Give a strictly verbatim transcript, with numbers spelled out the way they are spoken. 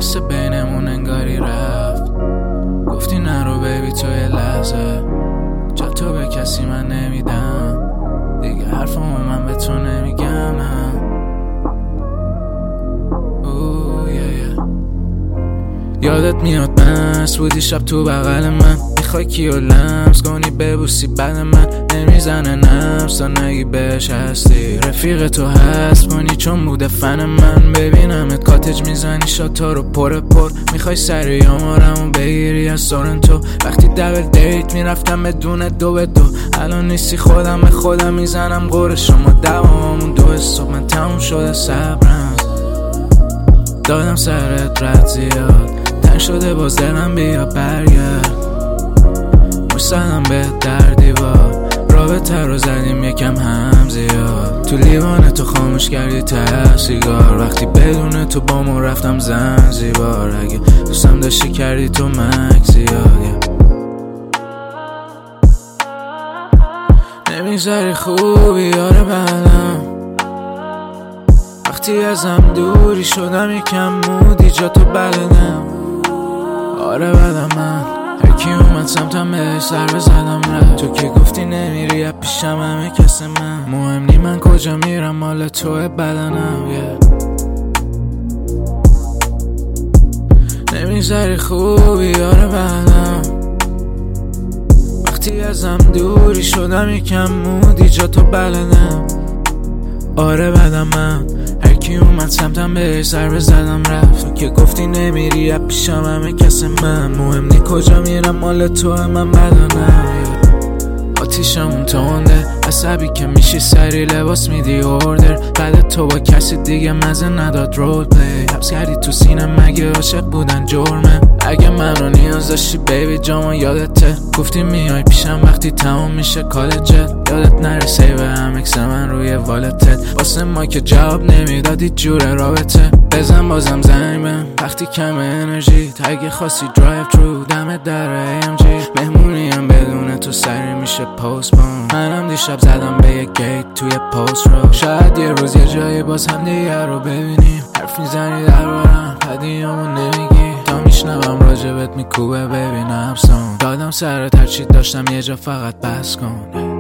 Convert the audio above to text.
مثل بینمون انگاری رفت. گفتی نرو بیبی تو یه لحظه، جا تو به کسی من نمیدم دیگه، حرفمو من به تو نمیگم نه. اوه yeah yeah. یادت میاد مست بودی شب تو بغل من، میخوای کیو لمس کنی ببوسی بعد من، نمیزنه نفس تا نگی بهش هستی، رفیق تو هست کنی چون بوده فن من. ببینمت کاتج میزنی شاتا رو پر پر، میخوای سری آمارمو بگیری از سورنتو. وقتی دبل دیت میرفتم بدون دو به دو، الان نیستی خودم به خودم میزنم قور شما دواممون دو صبح. من تموم شده صبرم، دادم سرت رد زیاد، تن شده باز دلم بیا برگرد. مشتدم به در دیوار، رابطه رو زدیم یکم هم زیاد، تو لیوان تو خاموش کردی ته سیگار، وقتی بدون تو با ما رفتم زنزیبار. اگه دوستم داشتی کردی تو مک زیاد، نمیذاری خوبی یاره بعدم، وقتی ازم دوری شدم یکم مودی جا تو بلدم. آره بعدم من هرکی اومد سمتم به سر بزدم رفت، تو که گفتی نمیری از پیشم همه کس من، مهم نی من کجا میرم مال توه بدنم yeah. نمیذاری خوبی یاره بعدم، وقتی ازم دوری شدم یکم مودی جا تو بلدم. آره بعدم من هرکی اومد سمتم به سر بزدم رفت، تو که گفتی نمیری از پیشم همه کس من، مهم نی کجا میرم مال تو من بدنم yeah. آتیشمون تونده عصبی که میشی سری لباس میدی اوردر، بعد تو با کسی دیگه مزه نداد رول پلی، حبس کردی تو سینه مگه عاشق بودن جرمه. اگه من رو نیاز داشتی بیبی جاما یادته، گفتی میای پیشم وقتی تمام میشه کالجت، یادت نره سیو هم اکس من روی والتت، واسه ما که جواب نمیدادی جور رابطه. بزن بازم زنگ بهم وقتی کم انرژی، اگه خواستی درایو ترو دم در ای ام جی، مهمونی هم بدون تو سری میشه پوست بون. منم دیشب زدم به یک گیت توی پوست رو، شاید یه روز یه جایی باز هم دیگه رو ببینیم، حرف میزنی دربارم پدیامو نمیگی، تا میشنوم راجبت میکوبه ببینم سون، دادم سرت هرچی داشتم یه جا فقط بس کن.